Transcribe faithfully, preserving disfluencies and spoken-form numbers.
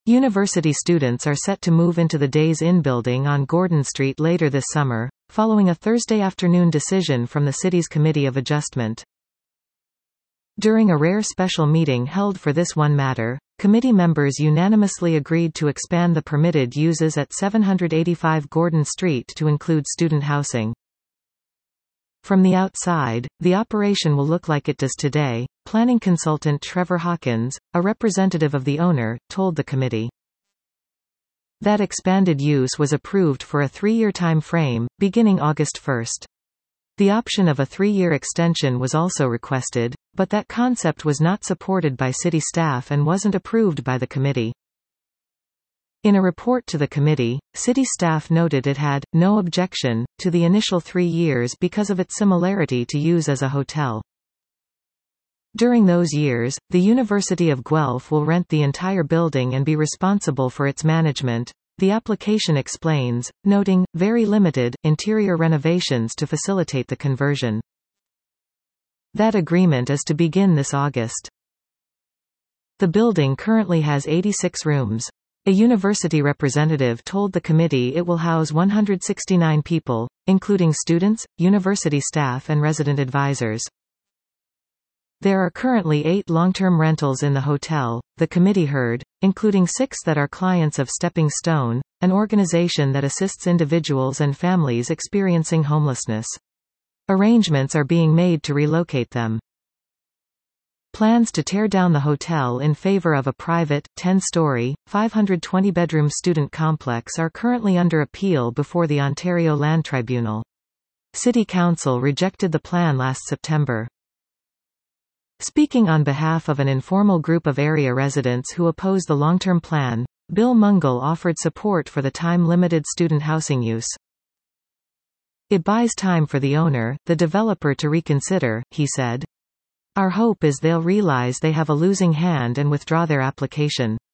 University students are set to move into the Days Inn building on Gordon Street later this summer, following a Thursday afternoon decision from the city's Committee of Adjustment. During a rare special meeting held for this one matter, committee members unanimously agreed to expand the permitted uses at seven eighty-five Gordon Street to include student housing. From the outside, the operation will look like it does today, planning consultant Trevor Hawkins, a representative of the owner, told the committee. That expanded use was approved for a three-year time frame, beginning August first. The option of a three-year extension was also requested, but that concept was not supported by city staff and wasn't approved by the committee. In a report to the committee, city staff noted it had no objection to the initial three years because of its similarity to use as a hotel. During those years, the University of Guelph will rent the entire building and be responsible for its management, the application explains, noting very limited interior renovations to facilitate the conversion. That agreement is to begin this August. The building currently has eighty-six rooms. A university representative told the committee it will house one hundred sixty-nine people, including students, university staff and resident advisors. There are currently eight long-term rentals in the hotel, the committee heard, including six that are clients of Stepping Stone, an organization that assists individuals and families experiencing homelessness. Arrangements are being made to relocate them. Plans to tear down the hotel in favor of a private, ten-story, five hundred twenty bedroom student complex are currently under appeal before the Ontario Land Tribunal. City Council rejected the plan last September. Speaking on behalf of an informal group of area residents who oppose the long-term plan, Bill Mungle offered support for the time-limited student housing use. It buys time for the owner, the developer to reconsider, he said. Our hope is they'll realize they have a losing hand and withdraw their application.